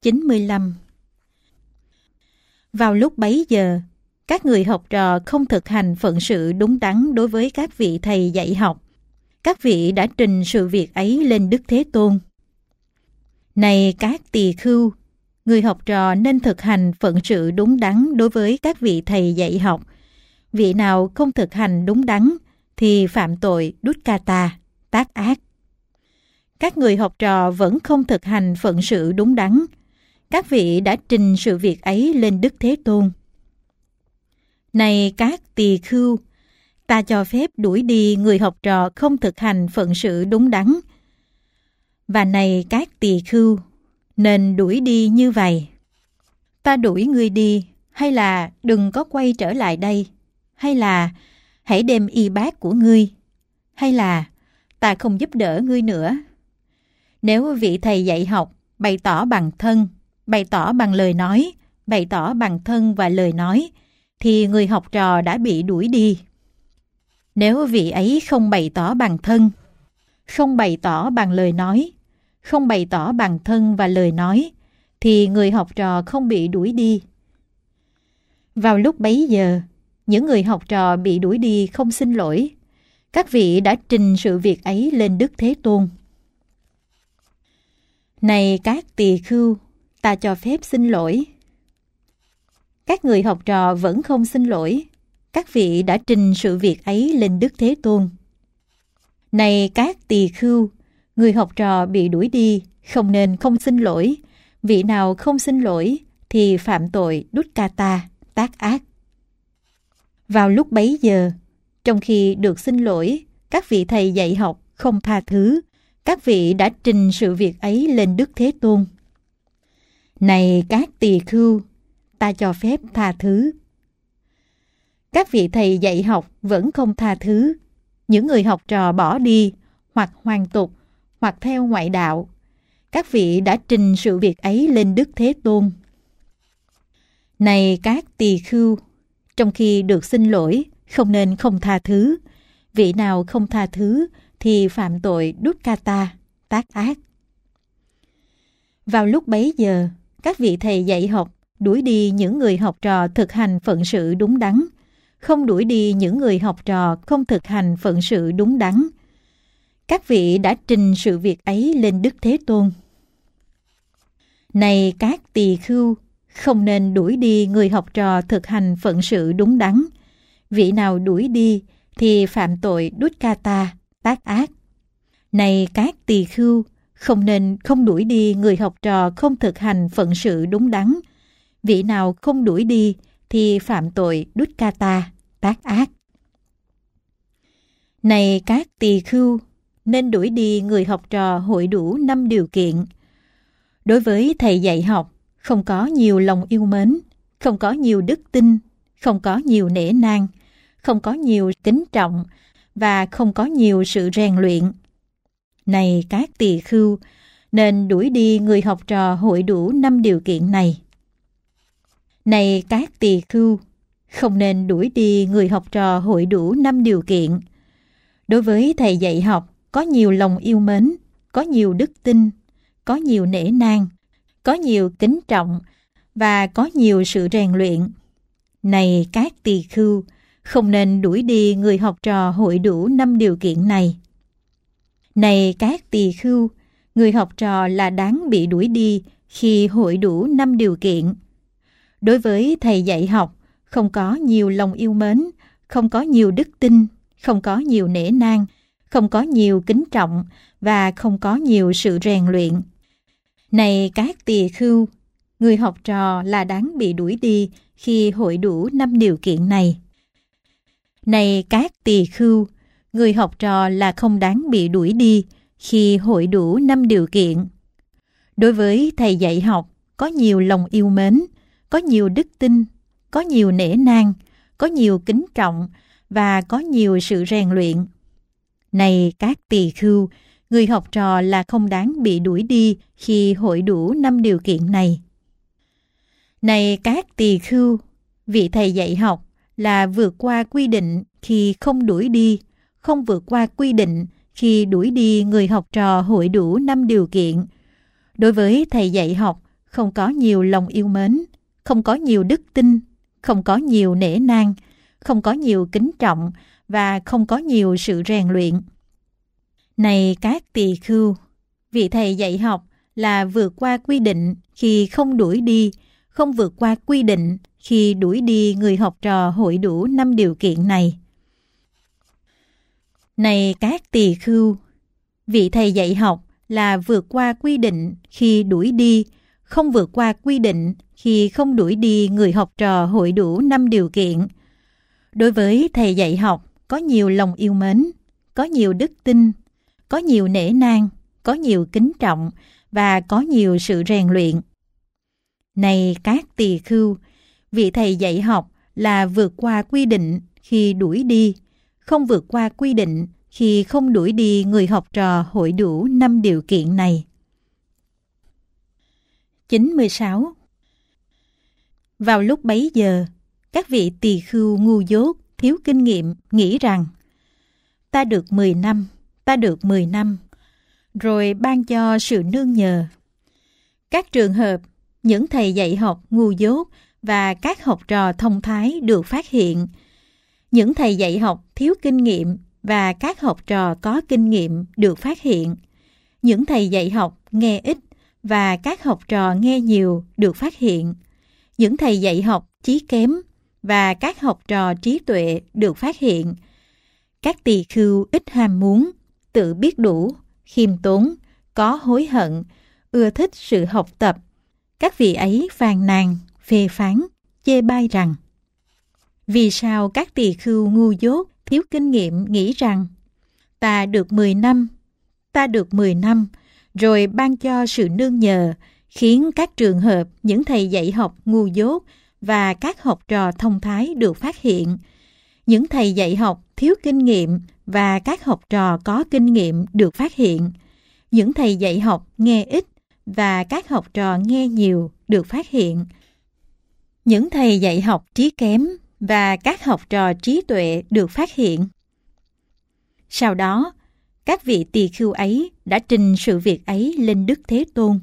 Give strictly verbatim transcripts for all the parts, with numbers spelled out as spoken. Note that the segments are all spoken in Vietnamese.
chín mươi lăm. Vào lúc bấy giờ, các người học trò không thực hành phận sự đúng đắn đối với các vị thầy dạy học. Các vị đã trình sự việc ấy lên Đức Thế Tôn. Này các tỳ khưu, người học trò nên thực hành phận sự đúng đắn đối với các vị thầy dạy học. Vị nào không thực hành đúng đắn thì phạm tội Dukkata, tác ác. Các người học trò vẫn không thực hành phận sự đúng đắn. Các vị đã trình sự việc ấy lên Đức Thế Tôn. Này các tỳ khưu, ta cho phép đuổi đi người học trò không thực hành phận sự đúng đắn. Và này các tỳ khưu, nên đuổi đi như vậy. Ta đuổi ngươi đi, hay là đừng có quay trở lại đây, hay là hãy đem y bát của ngươi, hay là ta không giúp đỡ ngươi nữa. Nếu vị thầy dạy học bày tỏ bằng thân, bày tỏ bằng lời nói, bày tỏ bằng thân và lời nói, thì người học trò đã bị đuổi đi. Nếu vị ấy không bày tỏ bằng thân, không bày tỏ bằng lời nói, không bày tỏ bằng thân và lời nói, thì người học trò không bị đuổi đi. Vào lúc bấy giờ, những người học trò bị đuổi đi không xin lỗi. Các vị đã trình sự việc ấy lên Đức Thế Tôn. Này các tỳ khưu, ta cho phép xin lỗi. Các người học trò vẫn không xin lỗi. Các vị đã trình sự việc ấy lên Đức Thế Tôn. Này các tỳ khưu, người học trò bị đuổi đi, không nên không xin lỗi. Vị nào không xin lỗi thì phạm tội Dukkata, tác ác. Vào lúc bấy giờ, trong khi được xin lỗi, các vị thầy dạy học không tha thứ. Các vị đã trình sự việc ấy lên Đức Thế Tôn. Này các tỳ khưu, ta cho phép tha thứ. Các vị thầy dạy học vẫn không tha thứ. Những người học trò bỏ đi, hoặc hoàn tục, hoặc theo ngoại đạo. Các vị đã trình sự việc ấy lên Đức Thế Tôn. Này các tỳ khưu, trong khi được xin lỗi, không nên không tha thứ. Vị nào không tha thứ thì phạm tội Dukkata, tác ác. Vào lúc bấy giờ, các vị thầy dạy học đuổi đi những người học trò thực hành phận sự đúng đắn, không đuổi đi những người học trò không thực hành phận sự đúng đắn. Các vị đã trình sự việc ấy lên Đức Thế Tôn. Này các tỳ khưu, không nên đuổi đi người học trò thực hành phận sự đúng đắn. Vị nào đuổi đi thì phạm tội Dukkata, tác ác. Này các tỳ khưu, không nên không đuổi đi người học trò không thực hành phận sự đúng đắn. Vị nào không đuổi đi thì phạm tội Dukkata, tác ác. Này các tỳ khưu, nên đuổi đi người học trò hội đủ năm điều kiện. Đối với thầy dạy học, không có nhiều lòng yêu mến, không có nhiều đức tin, không có nhiều nể nang, không có nhiều kính trọng và không có nhiều sự rèn luyện. Này các tỳ khưu, nên đuổi đi người học trò hội đủ năm điều kiện này. Này các tỳ khưu, không nên đuổi đi người học trò hội đủ năm điều kiện. Đối với thầy dạy học, có nhiều lòng yêu mến, có nhiều đức tin, có nhiều nể nang, có nhiều kính trọng và có nhiều sự rèn luyện. Này các tỳ khưu, không nên đuổi đi người học trò hội đủ năm điều kiện này. Này các tỳ khưu, người học trò là đáng bị đuổi đi khi hội đủ năm điều kiện. Đối với thầy dạy học, không có nhiều lòng yêu mến, không có nhiều đức tin, không có nhiều nể nang, không có nhiều kính trọng và không có nhiều sự rèn luyện. Này các tỳ khưu, người học trò là đáng bị đuổi đi khi hội đủ năm điều kiện này. Này các tỳ khưu, người học trò là không đáng bị đuổi đi khi hội đủ năm điều kiện. Đối với thầy dạy học, có nhiều lòng yêu mến, có nhiều đức tin, có nhiều nể nang, có nhiều kính trọng và có nhiều sự rèn luyện. Này các tỳ khưu, người học trò là không đáng bị đuổi đi khi hội đủ năm điều kiện này. Này các tỳ khưu, vị thầy dạy học là vượt qua quy định khi không đuổi đi, không vượt qua quy định khi đuổi đi người học trò hội đủ năm điều kiện. Đối với thầy dạy học, không có nhiều lòng yêu mến, không có nhiều đức tin, không có nhiều nể nang, không có nhiều kính trọng và không có nhiều sự rèn luyện. Này các tỳ khưu, vị thầy dạy học là vượt qua quy định khi không đuổi đi, không vượt qua quy định khi đuổi đi người học trò hội đủ năm điều kiện này. Này các tỳ khưu, vị thầy dạy học là vượt qua quy định khi đuổi đi, không vượt qua quy định khi không đuổi đi người học trò hội đủ năm điều kiện. Đối với thầy dạy học có nhiều lòng yêu mến, có nhiều đức tin, có nhiều nể nang, có nhiều kính trọng và có nhiều sự rèn luyện. Này các tỳ khưu, vị thầy dạy học là vượt qua quy định khi đuổi đi, không vượt qua quy định khi không đuổi đi người học trò hội đủ năm điều kiện này. chín mươi sáu. Vào lúc bấy giờ, các vị tỳ khưu ngu dốt, thiếu kinh nghiệm nghĩ rằng ta được mười năm, ta được mười năm, rồi ban cho sự nương nhờ. Các trường hợp, những thầy dạy học ngu dốt và các học trò thông thái được phát hiện. Những thầy dạy học thiếu kinh nghiệm và các học trò có kinh nghiệm được phát hiện. Những thầy dạy học nghe ít và các học trò nghe nhiều được phát hiện. Những thầy dạy học trí kém và các học trò trí tuệ được phát hiện. Các tỳ khưu ít ham muốn, tự biết đủ, khiêm tốn, có hối hận, ưa thích sự học tập. Các vị ấy phàn nàn, phê phán, chê bai rằng: vì sao các tỳ khưu ngu dốt, thiếu kinh nghiệm nghĩ rằng ta được mười năm, ta được mười năm, rồi ban cho sự nương nhờ, khiến các trường hợp những thầy dạy học ngu dốt và các học trò thông thái được phát hiện. Những thầy dạy học thiếu kinh nghiệm và các học trò có kinh nghiệm được phát hiện. Những thầy dạy học nghe ít và các học trò nghe nhiều được phát hiện. Những thầy dạy học trí kém và các học trò trí tuệ được phát hiện. Sau đó, các vị tỳ khưu ấy đã trình sự việc ấy lên Đức Thế Tôn.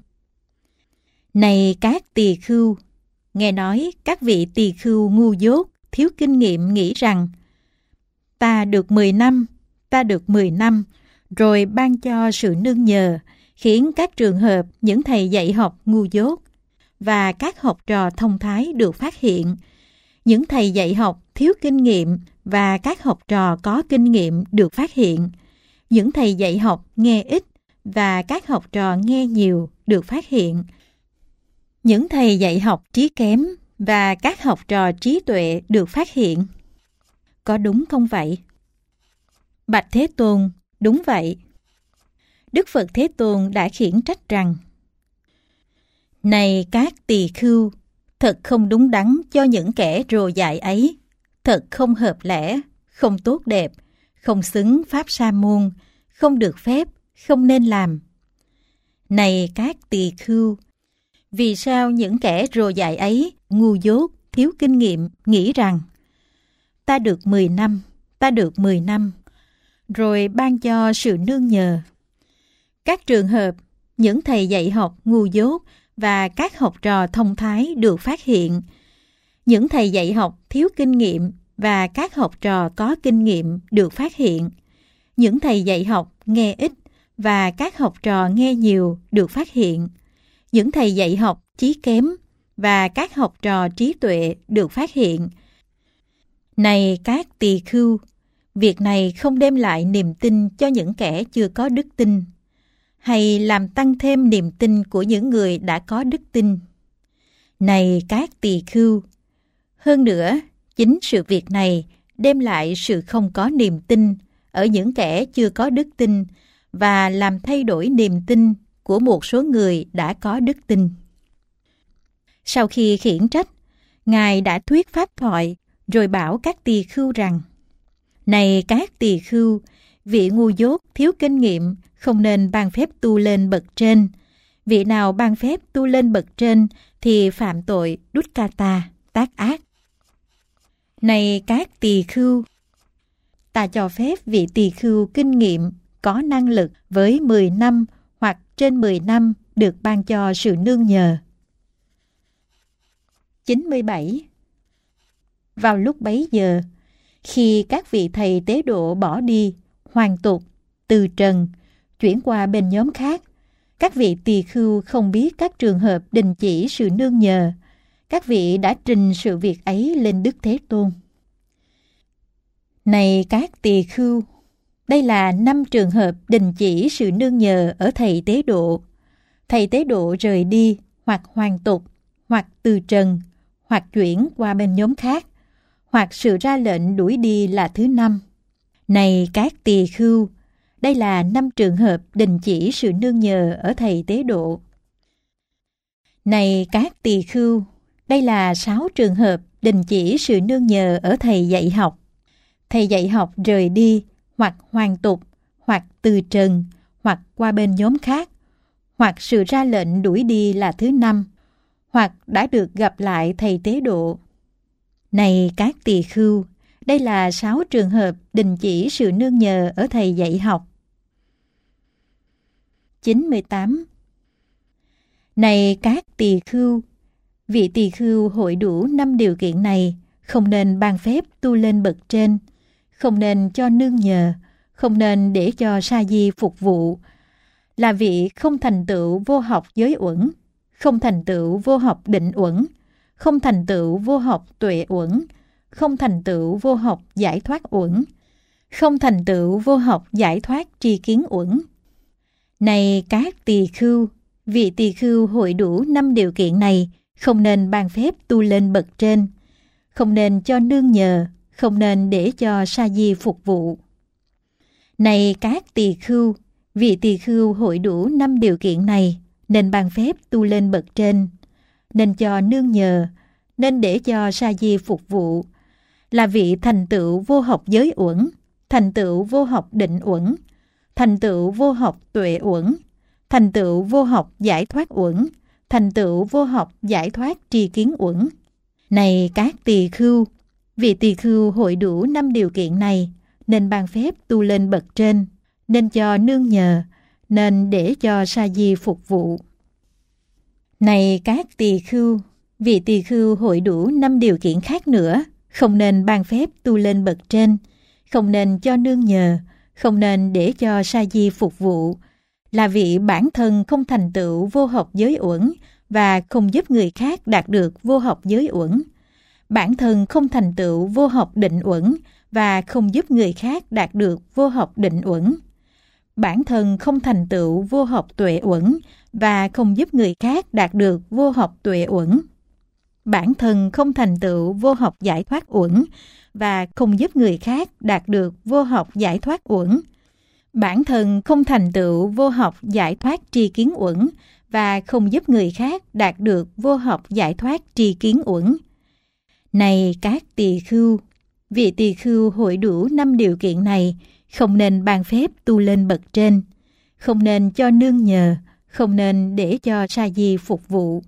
Này các tỳ khưu, nghe nói các vị tỳ khưu ngu dốt, thiếu kinh nghiệm nghĩ rằng ta được mười năm, ta được mười năm, rồi ban cho sự nương nhờ, khiến các trường hợp những thầy dạy học ngu dốt và các học trò thông thái được phát hiện. Những thầy dạy học thiếu kinh nghiệm và các học trò có kinh nghiệm được phát hiện. Những thầy dạy học nghe ít và các học trò nghe nhiều được phát hiện. Những thầy dạy học trí kém và các học trò trí tuệ được phát hiện. Có đúng không vậy? Bạch Thế Tôn, đúng vậy. Đức Phật Thế Tôn đã khiển trách rằng: này các tỳ khưu, thật không đúng đắn cho những kẻ rồ dại ấy, thật không hợp lẽ, không tốt đẹp, không xứng pháp sa môn, không được phép, không nên làm. Này các tỳ khưu, vì sao những kẻ rồ dại ấy, ngu dốt, thiếu kinh nghiệm, nghĩ rằng ta được mười năm, ta được mười năm, rồi ban cho sự nương nhờ. Các trường hợp, những thầy dạy học ngu dốt và các học trò thông thái được phát hiện. Những thầy dạy học thiếu kinh nghiệm và các học trò có kinh nghiệm được phát hiện. Những thầy dạy học nghe ít và các học trò nghe nhiều được phát hiện. Những thầy dạy học trí kém và các học trò trí tuệ được phát hiện. Này các tỳ khưu, việc này không đem lại niềm tin cho những kẻ chưa có đức tin, hay làm tăng thêm niềm tin của những người đã có đức tin. Này các tỳ khưu, hơn nữa, chính sự việc này đem lại sự không có niềm tin ở những kẻ chưa có đức tin và làm thay đổi niềm tin của một số người đã có đức tin. Sau khi khiển trách, Ngài đã thuyết pháp thoại rồi bảo các tỳ khưu rằng: này các tỳ khưu, vị ngu dốt thiếu kinh nghiệm không nên ban phép tu lên bậc trên. Vị nào ban phép tu lên bậc trên thì phạm tội Dukkata, tác ác. Này các tỳ khưu, ta cho phép vị tỳ khưu kinh nghiệm, có năng lực với mười năm hoặc trên mười năm được ban cho sự nương nhờ. chín mươi bảy. Vào lúc bấy giờ, khi các vị thầy tế độ bỏ đi, hoàn tục, từ trần, chuyển qua bên nhóm khác, các vị tỳ khưu không biết các trường hợp đình chỉ sự nương nhờ, các vị đã trình sự việc ấy lên Đức Thế Tôn. Này các tỳ khưu, đây là năm trường hợp đình chỉ sự nương nhờ ở thầy tế độ. Thầy tế độ rời đi, hoặc hoàn tục, hoặc từ trần, hoặc chuyển qua bên nhóm khác, hoặc sự ra lệnh đuổi đi là thứ năm. Này các tỳ khưu, đây là năm trường hợp đình chỉ sự nương nhờ ở thầy tế độ. Này các tỳ khưu, đây là sáu trường hợp đình chỉ sự nương nhờ ở thầy dạy học. Thầy dạy học rời đi, hoặc hoàn tục, hoặc từ trần, hoặc qua bên nhóm khác, hoặc sự ra lệnh đuổi đi là thứ năm, hoặc đã được gặp lại thầy tế độ. Này các tỳ khưu, đây là sáu trường hợp đình chỉ sự nương nhờ ở thầy dạy học. chín mươi tám. Này các tỳ khưu, vị tỳ khưu hội đủ năm điều kiện này không nên ban phép tu lên bậc trên, không nên cho nương nhờ, không nên để cho sa di phục vụ, là vị không thành tựu vô học giới uẩn, không thành tựu vô học định uẩn, không thành tựu vô học tuệ uẩn, không thành tựu vô học giải thoát uẩn, không thành tựu vô học giải thoát tri kiến uẩn. Này các tỳ khưu, vị tỳ khưu hội đủ năm điều kiện này không nên ban phép tu lên bậc trên, không nên cho nương nhờ, không nên để cho sa di phục vụ. Này các tỳ khưu, vị tỳ khưu hội đủ năm điều kiện này nên ban phép tu lên bậc trên, nên cho nương nhờ, nên để cho sa di phục vụ, là vị thành tựu vô học giới uẩn, thành tựu vô học định uẩn, thành tựu vô học tuệ uẩn, thành tựu vô học giải thoát uẩn, thành tựu vô học giải thoát tri kiến uẩn. Này các tỳ khưu, vị tỳ khưu hội đủ năm điều kiện này nên ban phép tu lên bậc trên, nên cho nương nhờ, nên để cho sa di phục vụ. Này các tỳ khưu, vị tỳ khưu hội đủ năm điều kiện khác nữa không nên ban phép tu lên bậc trên, không nên cho nương nhờ, không nên để cho sa di phục vụ, là vị bản thân không thành tựu vô học giới uẩn và không giúp người khác đạt được vô học giới uẩn, bản thân không thành tựu vô học định uẩn và không giúp người khác đạt được vô học định uẩn, bản thân không thành tựu vô học tuệ uẩn và không giúp người khác đạt được vô học tuệ uẩn, bản thân không thành tựu vô học giải thoát uẩn và không giúp người khác đạt được vô học giải thoát uẩn, bản thân không thành tựu vô học giải thoát tri kiến uẩn và không giúp người khác đạt được vô học giải thoát tri kiến uẩn. Này các tỳ khưu, vị tỳ khưu hội đủ năm điều kiện này không nên ban phép tu lên bậc trên, không nên cho nương nhờ, không nên để cho sa di phục vụ.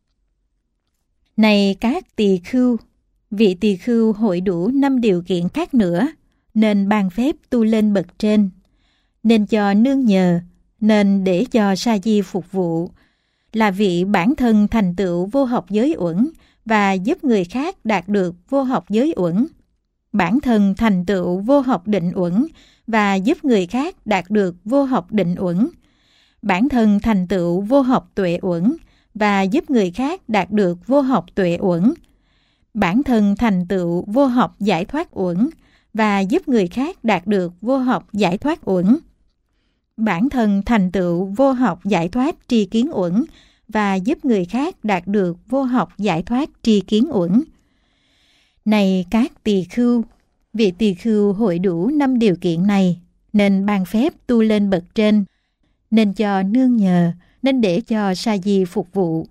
Này các tỳ khưu, vị tỳ khưu hội đủ năm điều kiện khác nữa nên ban phép tu lên bậc trên, nên cho nương nhờ, nên để cho sa di phục vụ, là vị bản thân thành tựu vô học giới uẩn và giúp người khác đạt được vô học giới uẩn, bản thân thành tựu vô học định uẩn và giúp người khác đạt được vô học định uẩn, bản thân thành tựu vô học tuệ uẩn và giúp người khác đạt được vô học tuệ uẩn, bản thân thành tựu vô học giải thoát uẩn và giúp người khác đạt được vô học giải thoát uẩn, bản thân thành tựu vô học giải thoát tri kiến uẩn và giúp người khác đạt được vô học giải thoát tri kiến uẩn. Này các tỳ khưu, vị tỳ khưu hội đủ năm điều kiện này nên ban phép tu lên bậc trên, nên cho nương nhờ, nên để cho sa di phục vụ.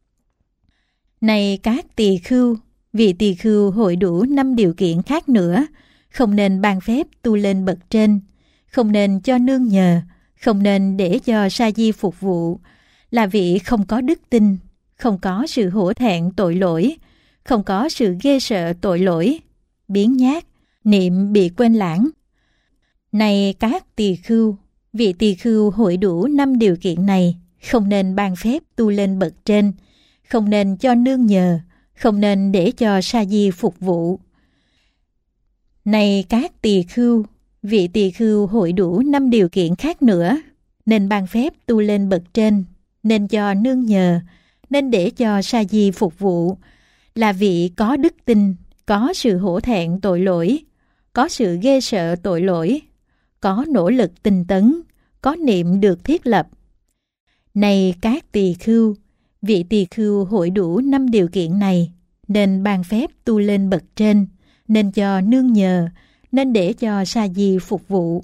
Này các tỳ khưu, vị tỳ khưu hội đủ năm điều kiện khác nữa không nên ban phép tu lên bậc trên, không nên cho nương nhờ, không nên để cho sa di phục vụ, là vị không có đức tin, không có sự hổ thẹn tội lỗi, không có sự ghê sợ tội lỗi, biếng nhác, niệm bị quên lãng. Này các tỳ khưu, vị tỳ khưu hội đủ năm điều kiện này không nên ban phép tu lên bậc trên, không nên cho nương nhờ, không nên để cho sa di phục vụ. Này các tỳ khưu, vị tỳ khưu hội đủ năm điều kiện khác nữa, nên ban phép tu lên bậc trên, nên cho nương nhờ, nên để cho sa di phục vụ, là vị có đức tin, có sự hổ thẹn tội lỗi, có sự ghê sợ tội lỗi, có nỗ lực tinh tấn, có niệm được thiết lập. Này các tỳ khưu, vị tỳ khưu hội đủ năm điều kiện này, nên ban phép tu lên bậc trên, nên cho nương nhờ, nên để cho sa di phục vụ.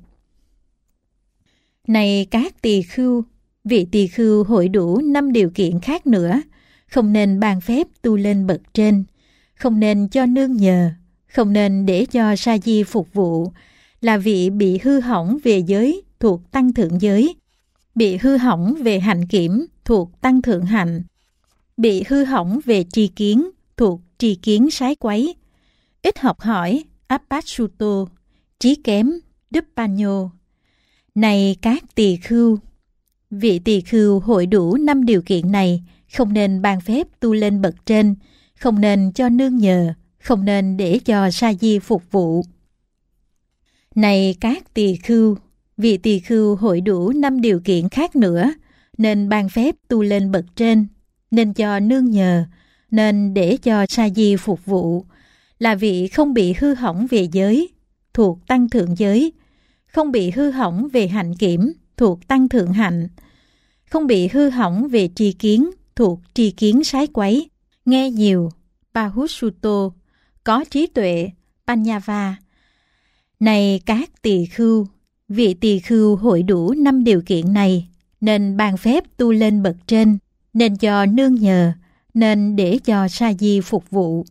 Này các tỳ khưu, vị tỳ khưu hội đủ năm điều kiện khác nữa, không nên ban phép tu lên bậc trên, không nên cho nương nhờ, không nên để cho sa di phục vụ, là vị bị hư hỏng về giới thuộc tăng thượng giới, bị hư hỏng về hạnh kiểm thuộc tăng thượng hạnh, bị hư hỏng về tri kiến thuộc tri kiến sái quấy, ít học hỏi Appassuto, trí kém Dupanyo. Này các tỳ khưu, vị tỳ khưu hội đủ năm điều kiện này, không nên ban phép tu lên bậc trên, không nên cho nương nhờ, không nên để cho sa di phục vụ. Này các tỳ khưu, vị tỳ khưu hội đủ năm điều kiện khác nữa, nên ban phép tu lên bậc trên, nên cho nương nhờ, nên để cho sa di phục vụ, là vị không bị hư hỏng về giới thuộc tăng thượng giới, không bị hư hỏng về hạnh kiểm thuộc tăng thượng hạnh, không bị hư hỏng về tri kiến thuộc tri kiến sái quấy, nghe nhiều Pahussuto, có trí tuệ Panyava. Này các tỳ khưu, vị tỳ khưu hội đủ năm điều kiện này, nên ban phép tu lên bậc trên, nên cho nương nhờ, nên để cho sa di phục vụ.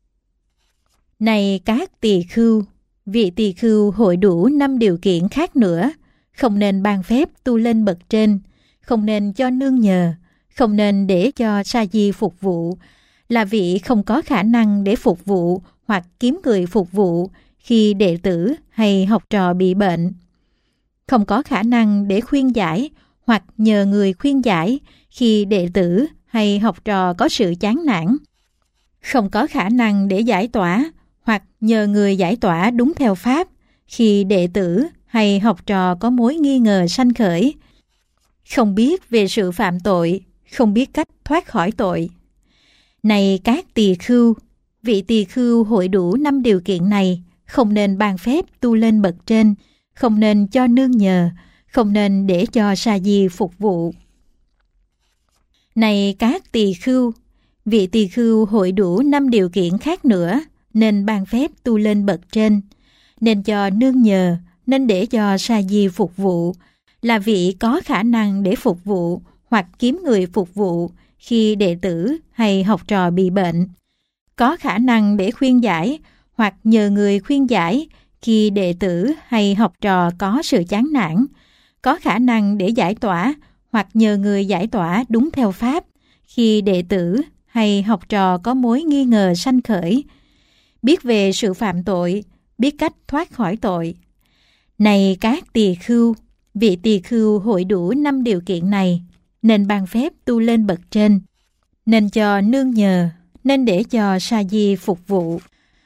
Này các tỳ khưu, vị tỳ khưu hội đủ năm điều kiện khác nữa, không nên ban phép tu lên bậc trên, không nên cho nương nhờ, không nên để cho sa di phục vụ, là vị không có khả năng để phục vụ hoặc kiếm người phục vụ khi đệ tử hay học trò bị bệnh, không có khả năng để khuyên giải hoặc nhờ người khuyên giải khi đệ tử hay học trò có sự chán nản, không có khả năng để giải tỏa hoặc nhờ người giải tỏa đúng theo pháp khi đệ tử hay học trò có mối nghi ngờ sanh khởi, không biết về sự phạm tội, không biết cách thoát khỏi tội. Này các tỳ khưu, vị tỳ khưu hội đủ năm điều kiện này, không nên ban phép tu lên bậc trên, không nên cho nương nhờ, không nên để cho sa di phục vụ. Này các tỳ khưu, vị tỳ khưu hội đủ năm điều kiện khác nữa, nên ban phép tu lên bậc trên, nên cho nương nhờ, nên để cho sa di phục vụ, là vị có khả năng để phục vụ hoặc kiếm người phục vụ khi đệ tử hay học trò bị bệnh, có khả năng để khuyên giải hoặc nhờ người khuyên giải khi đệ tử hay học trò có sự chán nản, có khả năng để giải tỏa hoặc nhờ người giải tỏa đúng theo pháp khi đệ tử hay học trò có mối nghi ngờ sanh khởi, biết về sự phạm tội, biết cách thoát khỏi tội. Này các tỳ khưu, vị tỳ khưu hội đủ năm điều kiện này, nên ban phép tu lên bậc trên, nên cho nương nhờ, nên để cho sa di phục vụ.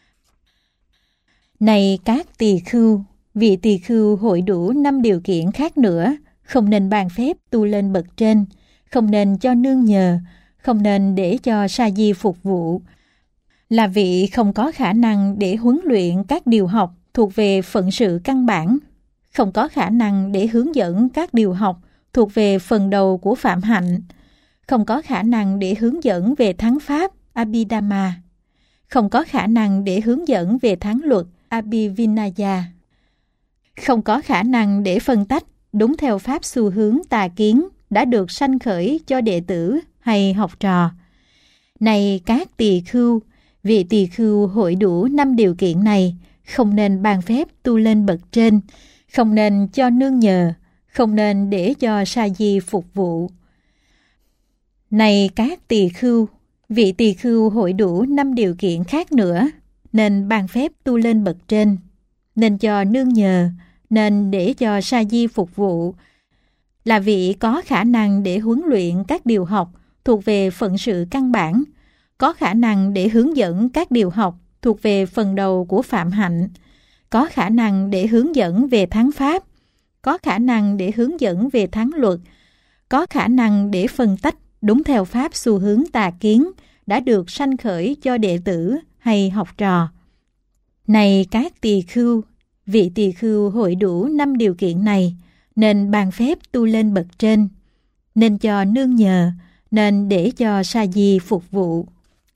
Này các tỳ khưu, vị tỳ khưu hội đủ năm điều kiện khác nữa, không nên ban phép tu lên bậc trên, không nên cho nương nhờ, không nên để cho sa di phục vụ, là vị không có khả năng để huấn luyện các điều học thuộc về phận sự căn bản, không có khả năng để hướng dẫn các điều học thuộc về phần đầu của phạm hạnh, không có khả năng để hướng dẫn về thắng pháp Abhidhamma, không có khả năng để hướng dẫn về thắng luật Abhivinaya, không có khả năng để phân tách đúng theo pháp xu hướng tà kiến đã được sanh khởi cho đệ tử hay học trò. Này các tỳ khưu, vị tỳ khưu hội đủ năm điều kiện này, không nên ban phép tu lên bậc trên, không nên cho nương nhờ, không nên để cho sa di phục vụ. Này các tỳ khưu, vị tỳ khưu hội đủ năm điều kiện khác nữa, nên ban phép tu lên bậc trên, nên cho nương nhờ, nên để cho sa di phục vụ, là vị có khả năng để huấn luyện các điều học thuộc về phận sự căn bản, có khả năng để hướng dẫn các điều học thuộc về phần đầu của phạm hạnh, có khả năng để hướng dẫn về thắng pháp, có khả năng để hướng dẫn về thắng luật, có khả năng để phân tách đúng theo pháp xu hướng tà kiến đã được sanh khởi cho đệ tử hay học trò. Này các tỳ khưu, vị tỳ khưu hội đủ năm điều kiện này, nên ban phép tu lên bậc trên, nên cho nương nhờ, nên để cho sa di phục vụ.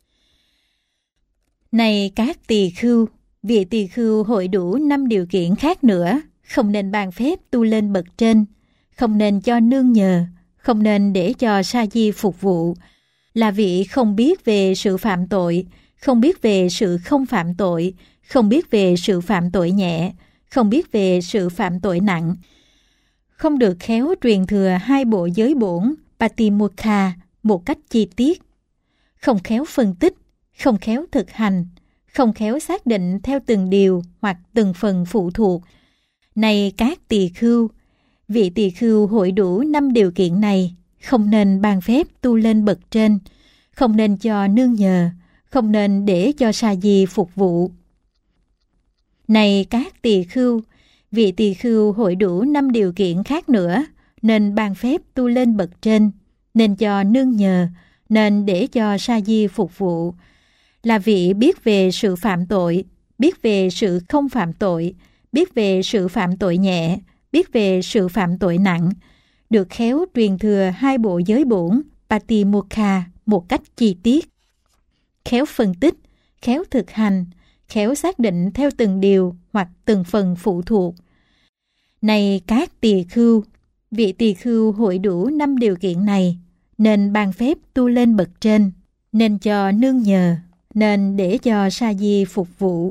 Này các tỳ khưu, vị tỳ khưu hội đủ năm điều kiện khác nữa, không nên ban phép tu lên bậc trên, không nên cho nương nhờ, không nên để cho sa di phục vụ, là vị không biết về sự phạm tội, không biết về sự không phạm tội, không biết về sự phạm tội nhẹ, không biết về sự phạm tội nặng, không được khéo truyền thừa hai bộ giới bổn Patimokkha một cách chi tiết, không khéo phân tích, không khéo thực hành, không khéo xác định theo từng điều hoặc từng phần phụ thuộc. Này các tỳ khưu, vị tỳ khưu hội đủ năm điều kiện này, không nên ban phép tu lên bậc trên, không nên cho nương nhờ, không nên để cho sa di phục vụ. Này các tỳ khưu, vị tỳ khưu hội đủ năm điều kiện khác nữa, nên ban phép tu lên bậc trên, nên cho nương nhờ, nên để cho sa di phục vụ, là vị biết về sự phạm tội, biết về sự không phạm tội, biết về sự phạm tội nhẹ, biết về sự phạm tội nặng, được khéo truyền thừa hai bộ giới bổn Patimokkha một cách chi tiết, khéo phân tích, khéo thực hành, khéo xác định theo từng điều hoặc từng phần phụ thuộc. Này các tỳ khưu, vị tỳ khưu hội đủ năm điều kiện này, nên ban phép tu lên bậc trên, nên cho nương nhờ, nên để cho sa di phục vụ.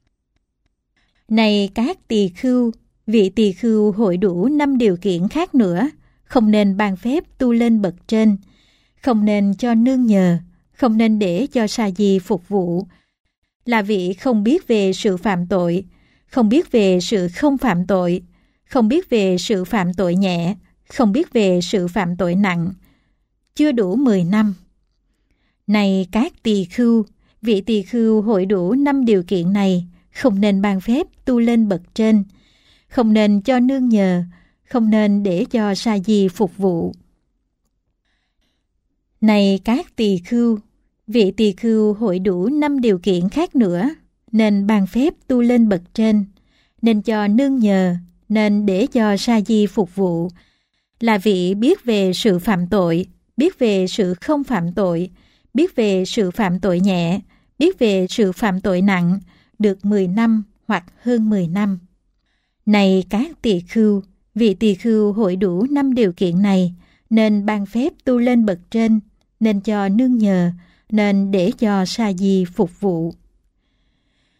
Này các tỳ khưu, vị tỳ khưu hội đủ năm điều kiện khác nữa, không nên ban phép tu lên bậc trên, không nên cho nương nhờ, không nên để cho sa di phục vụ, là vị không biết về sự phạm tội, không biết về sự không phạm tội, không biết về sự phạm tội nhẹ, không biết về sự phạm tội nặng, chưa đủ mười năm. Này các tỳ khưu, vị tỳ khưu hội đủ năm điều kiện này, không nên ban phép tu lên bậc trên, không nên cho nương nhờ, không nên để cho sa di phục vụ. Này các tỳ khưu, vị tỳ khưu hội đủ năm điều kiện khác nữa, nên ban phép tu lên bậc trên, nên cho nương nhờ, nên để cho sa di phục vụ, là vị biết về sự phạm tội, biết về sự không phạm tội, biết về sự phạm tội nhẹ, biết về sự phạm tội nặng, được mười năm hoặc hơn mười năm. Này các tỳ khưu, vị tỳ khưu hội đủ năm điều kiện này, nên ban phép tu lên bậc trên, nên cho nương nhờ, nên để cho sa di phục vụ.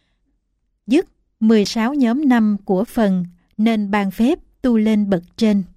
Dứt mười sáu nhóm năm của phần nên ban phép tu lên bậc trên.